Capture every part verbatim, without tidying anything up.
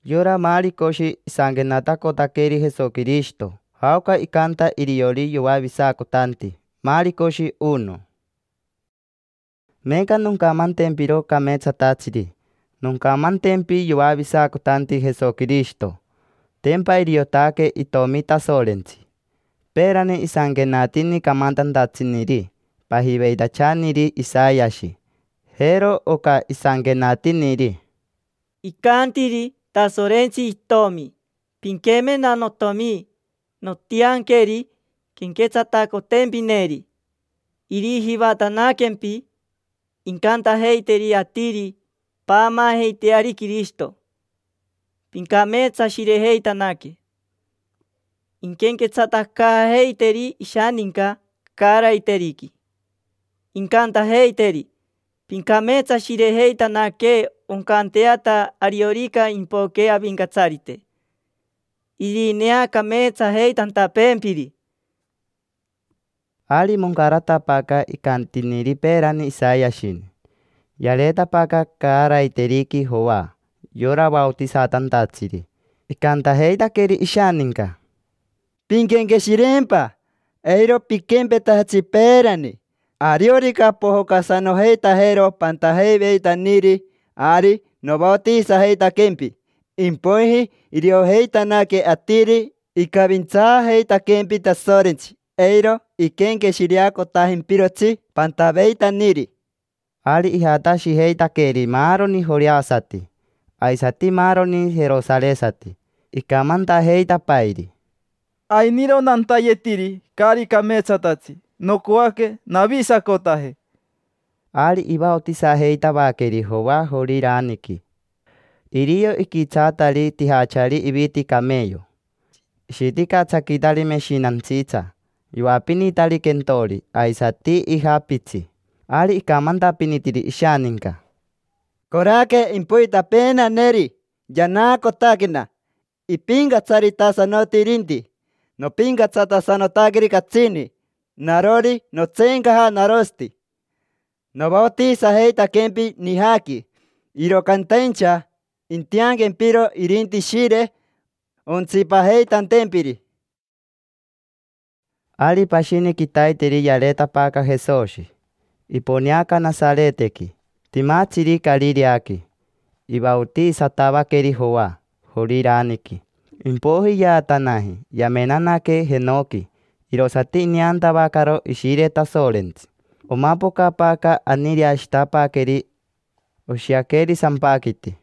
Yora mari koshi isangenata kotakeri Jesu Cristo. Hauka ikanta iriori yuabisa kotanti. Mari koshi uno. Meka nunca mantempiro kametsa tatsiri. Nunca mantempi yuabisa kotanti Jesu Cristo. Tempa iriotake itomita solensi. Perane isangenatini kamantantatsiniri. Pahibeitachaniri isayashi. Hero oka isangenatiniri. Ikantiri tasorensi itomi. Pinkeme nanotomi. Notiankeri. Kinketsatako tempineri. Iri hibatanakempi. Inkanta heiteri atiri. Pama heiteari Cristo. Pinkametsa shire heitanake. Inkenketsataka heiteri ishaninka kara iteriki. Inkanta heiteri. Pinkametsa shire heitanake onkanteata ariorika impoke abinkatsarite. Irinea kametsa heitanta pempiri. Ali munkarata paka ikantiniri perani isayashin. Yaleta paka kara iteriki hoa. Yora bautizatan tatsiri. Ikanta heitakeri ishaninka. Pinkenke shirempa. Eiro pikempe tahatsi perani. Ariorika pohoka sano heita hero pantahei veita niri. Ari no bautiza heita kempi. Impoihi irio heita nake atiri. Ikabintza heita kempi tasorensi. Eiro ikenke shiriako tahimpirotsi pantaveita niri. Ali ihatashi heita keri maroni horiasati. Aisati maroni Jerusalesati. Ikamanta heita pairi. Ainiro nantayetiri kari kametsatatsi. Nokuake navisa kotahe. Ali ibautiza heita bakeri hoa horiraniki. Irio ikitsatali tihachari ibiti kameyo. Shitika tsakitali meshinantsitsa. Yuapini tali kentori. Aisati ihapitsi. Ali ikamanta pinitiri ishaninka. Korake impuita pena neri. Yana kotakina. Ipinga tsari tasano tirinti. No pinga tsata sano tagiri katsini. Narori no tsengaha narosti. No bautiza heita kempi nihaki. Iro kantencha. Intiangen piro irinti shire. Ontsipa heitan tempiri. Ali pashini kitaitiri yaleta paka Jesoshi. Iponiaka nazareteki. Timatsiri kaliriaki. Ibautiza tabakeri hoa. Horiraniki. Impohi ya tanahi. Yamenanake henoki. Irosati nianta bakaro ishire tasolensi. Omapoka paka aniriashita pakeri. Oshiakeri sampakiti.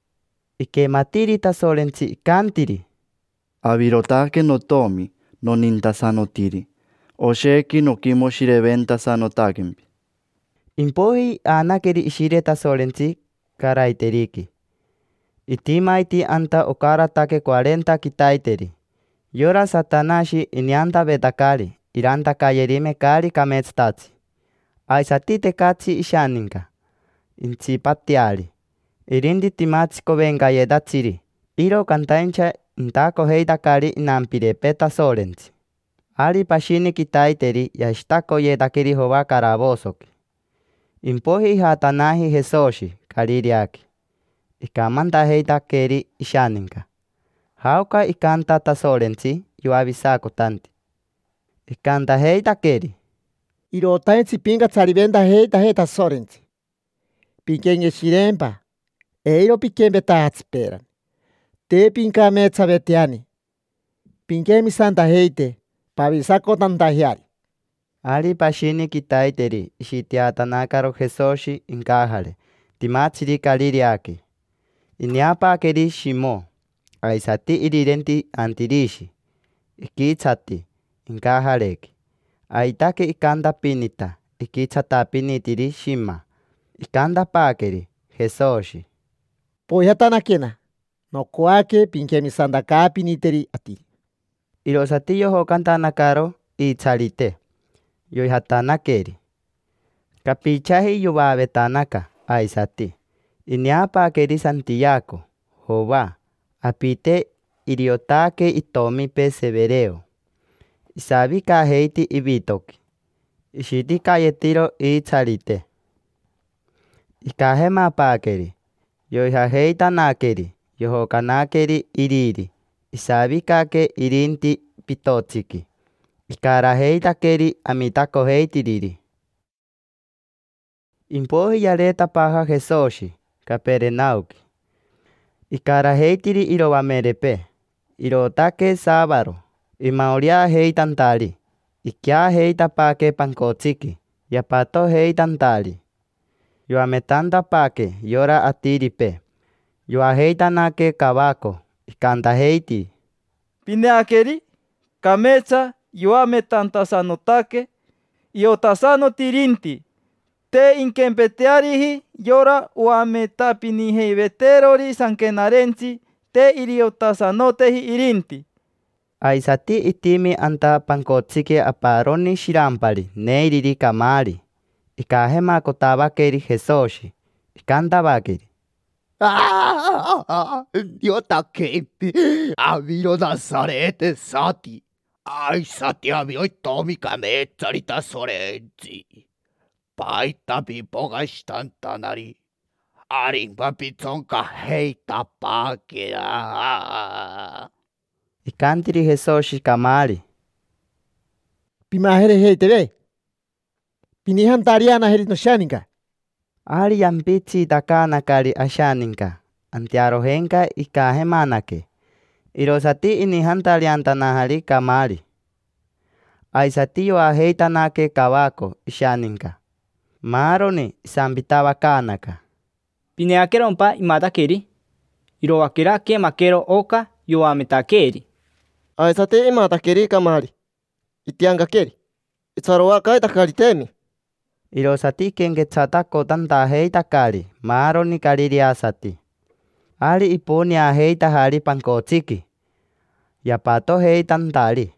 Ikematiri tasolensi ikantiri. Abirotake no tomi. No nintasano tiri. Osheki no kimo shireventa sano takempi. Impohi anakeri ishire tasolensi karaiteriki. Itimaiti anta okaratake cuarenta kitaiteri. Yora satanashi inianta betakari. Iranta kayerime kari kametstatsi. Aisatite katsi ishaninka. Intsipatiali. Irindi timatsi kovenga yedatsiri. Iro kantaincha intako heitakari inampire peta solensi. Ali pashini kitaiteri yashtako yedakiri hova karabosoki. Impohi hatanahi Jesoshi kaliriaki. Ikamanta heitakeri ishaninka. Hauka ikanta tasolensi yuabisa kotanti. Ikanta heitakeri. Irotainsi pinga tsarivenda heita heita sorensi. Pinkenge shirempa. Eiro pikembe tahatsiperan. Te pinka metsa vetiani. Pinkemi santa heite. Pavisako tantahiari. Ali pashini kitaiteri ishitiatanakaro Jesoshi inkahale. Timatsiri kaliriaki. Iniapa keri shimo. Aisati irirenti antirishi. Ikitsati. Inkahaleki. Aitake ikanda pinita. Ikitsata pinitiri shima. Ikanda pakeri. Jesoshi. Poyatanakena. No kuake pinkemi sandaka piniteri ati. Irosati yoho kantanakaro itsalite. Yoihatanakeri. Kapichahi yubabetanaka. Aisati. Iniapa keri Santiago. Hova. Apite iriotake itomi pesevereo. Isabika heiti ibitoki. Ishiti kayetiro itsalite. Ikahema pakeri. Yoiha heita nakeri. yohokanakeri iriri, isabikake irinti pitotsiki. Ikaraheitakeri amitakoheitiriri. Impohi yaleta paja Jesoshi, Kapernauki. Ikaraheitiri irowamerepe, irotake sábaro, imauria heitantari, ikia heitapake pankotsiki, yapato heitantari. Yoametantapake yora atiripe, yoaheitanake kabako, ikantaheiti. Pineakeri, kamecha, yoametantasanotake, iotasano tirinti. Te inkempetearihi yora uametapinihi veterori sankenarenchi te iriotasanotehi irinti. Aisati itimi anta pankotsiki aparoni shirampari neiriri kamari. Ikahema kotabakeri Jesoshi. Ikantabakeri. Yotake aviro Nazarete sati. Aisati aviro tomi kametsarita sorenzi. Paita pipogastantanari. Aring papitzonka heita pakera. Ikantiri Jesoshi kamari. Pimahere heitebe. Pinihan tariana herit no shaninka. Ari yampitsi takanakari ashaninka. Antiarohenka ikahemanake. Irosati inihantariantanahari kamari. Aisati yoaheitanake kawako ishaninka. Maroni sambitaba kanaka. Pineakerompa imatakeri. Irowakera ke makero oka yoametakeri. Aisate imatakeri kamari. Itiangakeri. Itsaroaka itakaritemi. Irosati kengetsatako tantaheitakari. Maroni kaririasati. Ari iponi aheitahari pankotsiki. Yapato heitantari.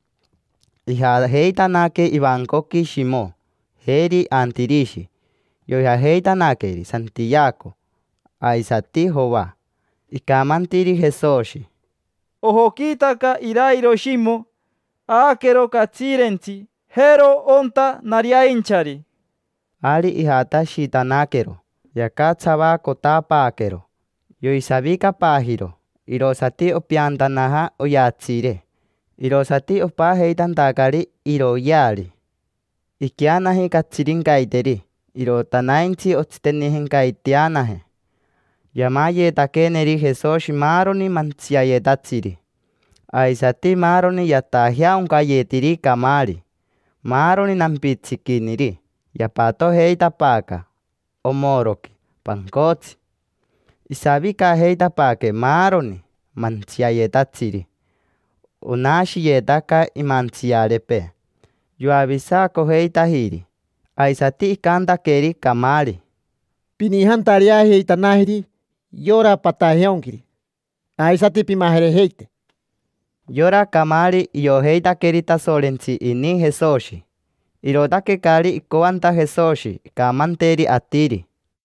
Iha heitanake ibankoki shimo. Heri antirishi. Yoya heitanakeri Santiago. Aisati hova. Ikamantiri Jesoshi. Ohokitaka ira Hiroshimo. Akero katsirenchi. Hero onta nariainchari. Ari ihata shitanakero. Yakatsaba kotapakero. Yoisabika pahiro. Irosati opiantanaha oyatsire. Irosati opa heitantakari iroyari. Ikianahi katsirinkaiteri. Irotanainchi otsitenihinkaitianahe. Yamayetakeneri Jesoshi maroni mantsiayetatsiri. Aisati maroni yatahia unkayetiri kamari. Maroni nampitsikiniri. Yapato heitapaka. Omoroki. Pankotsi. Isabika heitapake maroni mantsiayetatsiri. Unashiyetaka imantsiarepe. Yoabisako heitahiri. Aisati ikantakeri kamari. Pinihan taria heitanahiri. Yora pataheonkiri. Aisati pimahere heite. Yora kamari yoheitakeri tasorenchi ini Jesoshi. Irotake kari ikoanta Jesoshi. Kamanteri atiri.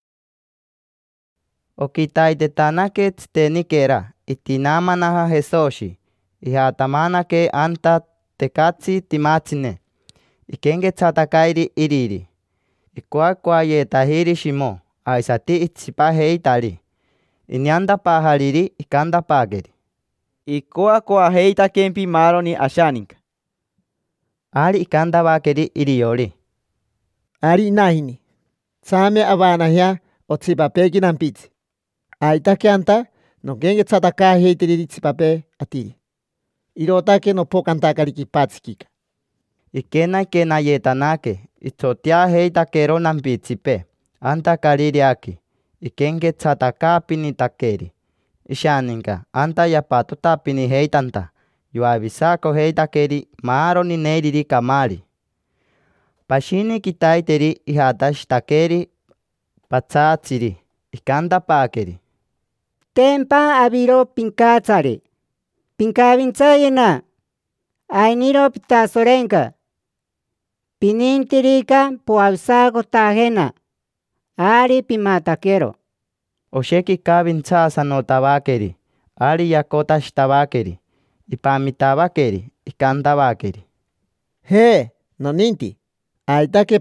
Okitaitetana-ke tsitenikera. Itinamanaha Jesoshi. Ihatamana-ke anta tekatsi timatsine. Ikengetsatakairi iriri. Ikuakuayetahiri shimo. Aisati itsipaheitari. Iniantapahariri ikantapakeri. Ikuakuaheitakenpi maroni ashaninka. Ari ikantapakeri iriyori. Ari inahini. Tsame abanahia otsipapeki nampitsi. Aitake anta no genge tsataka heitiriri tsipape atiri. Irotake no pokantakari kipatsikika. Ikena kena yetanake. Itzotia heitakero nampitsipe. Anta kaririaki. Ikenge tsataka pinitakeri. Ishaninka. Anta yapato tapini heitanta. Yoabisako heitakeri maroni neiriri kamari. Pashini kitaiteri ihatashtakeri patsatsiri. Ikantapakeri. Tempa abiro pinkatsare. Pinkavintsayena. Ainiro pitasorenka. Pinintirika poabsago tajena. Ari pimatakero. Osheki kabintsasa no tabakeri. Ari yakotashtabakeri. Ipamitabakeri. Ikantabakeri. He, no ninti. Aitake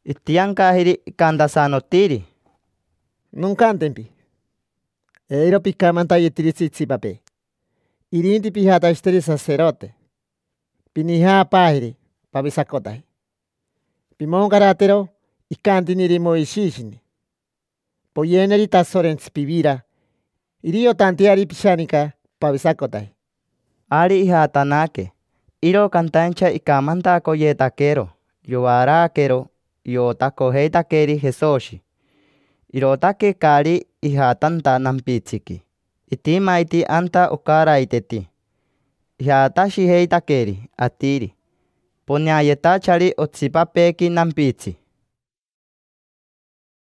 Itiankahiri ikantasanotiri. Nuncantempi. Eiro picamantayetiri tsitsipape. Irinti pihatasteri sacerdote. Piniha pahiri pavisakotahi. Pimongaratero ikantiniri moishishini. Poyeneri tasorens pivira. Irio tantiari pishanika pavisakotahi. Ari ihatanake. Iro kantancha ikamantako yetakero. Yoarakero. Yotako heitakeri Jesoshi. Irotake kari ihatanta nampitsiki. Itimaiti anta ukaraiteti. Ihatashi heitakeri atiri. Poniayetachari otsipapeki nampitsi.